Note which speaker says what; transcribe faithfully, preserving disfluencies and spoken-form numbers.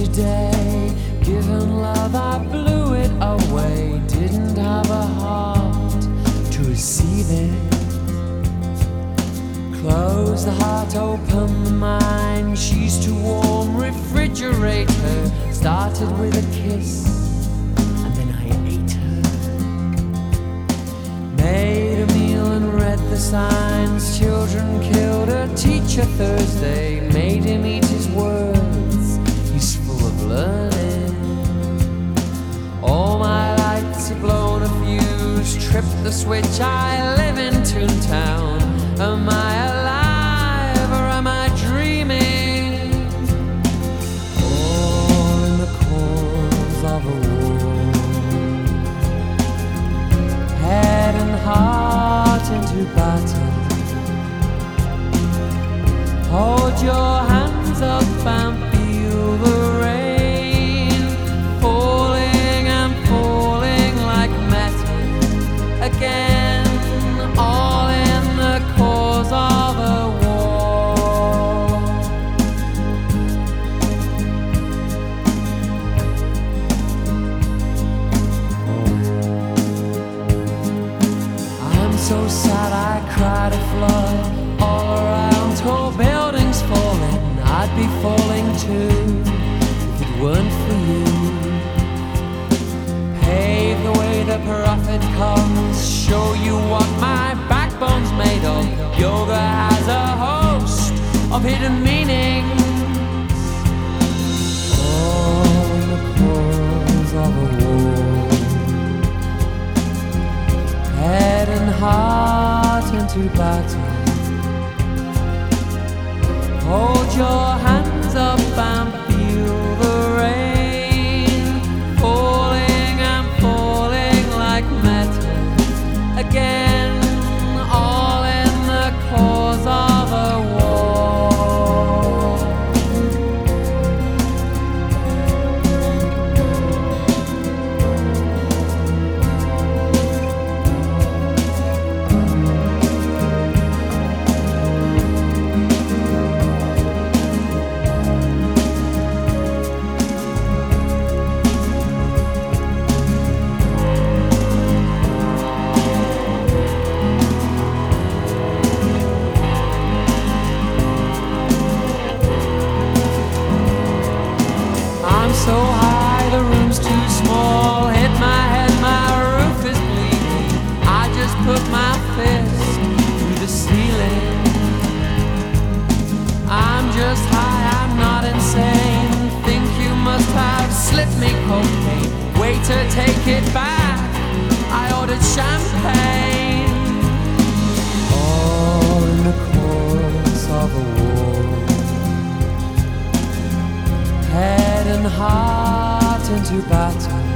Speaker 1: today. Given love, I blew it away. Didn't have a heart to receive it. Close the heart, open the mind. She's too warm, refrigerate her. Started with a kiss, and then I ate her. Made a meal and read the signs. Children killed a teacher Thursday. Made him eat his words. He's full of learning. All my lights have blown a fuse. Tripped the switch, I live in Toontown. Am I alive or am I dreaming? All in the cause of a war. Head and heart into battle. Hold your hands up and feel the rain. Falling and falling like metal again. All in the cause of a war. I'm so sad I cried a flood. All around, tall buildings falling. I'd be falling too if it weren't for you. Pave the way the prophet comes. Show you what my backbone's made of. Yoga has a host of hidden meanings. All in the cause of a war. Head and heart into battle. Hold your hands up and feel the rain. Falling and falling like metal again. All in the cause of a war. So high, the room's too small. Hit my head, my roof is bleeding. I just put my fist through the ceiling. I'm just high, I'm not insane. Think you must have slipped me cocaine. Waiter, take it back. I ordered champagne. All in the course of a war. Head and heart into battle.